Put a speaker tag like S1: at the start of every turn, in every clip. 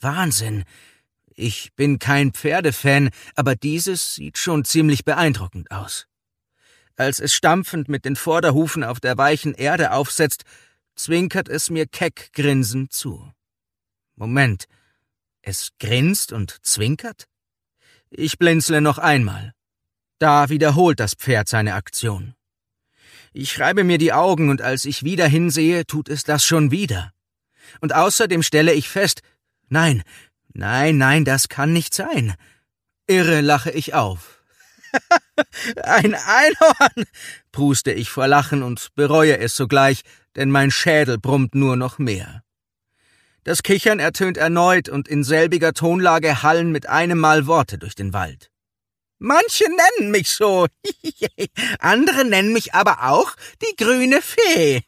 S1: Wahnsinn. Ich bin kein Pferdefan, aber dieses sieht schon ziemlich beeindruckend aus. Als es stampfend mit den Vorderhufen auf der weichen Erde aufsetzt, zwinkert es mir keck grinsend zu. Moment, es grinst und zwinkert? Ich blinzle noch einmal. Da wiederholt das Pferd seine Aktion. Ich reibe mir die Augen und als ich wieder hinsehe, tut es das schon wieder. Und außerdem stelle ich fest, nein, das kann nicht sein. Irre lache ich auf. Ein Einhorn, pruste ich vor Lachen und bereue es sogleich, denn mein Schädel brummt nur noch mehr. Das Kichern ertönt erneut und in selbiger Tonlage hallen mit einem Mal Worte durch den Wald. Manche nennen mich so, andere nennen mich aber auch die grüne Fee.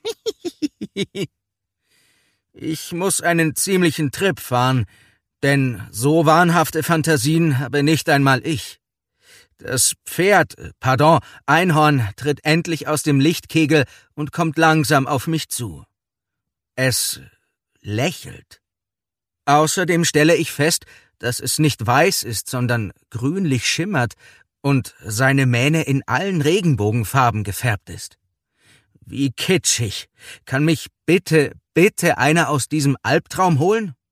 S1: Ich muss einen ziemlichen Trip fahren, denn so wahnhafte Fantasien habe nicht einmal ich. Das Einhorn tritt endlich aus dem Lichtkegel und kommt langsam auf mich zu. Es lächelt. Außerdem stelle ich fest, dass es nicht weiß ist, sondern grünlich schimmert und seine Mähne in allen Regenbogenfarben gefärbt ist. Wie kitschig. Kann mich bitte einer aus diesem Albtraum holen?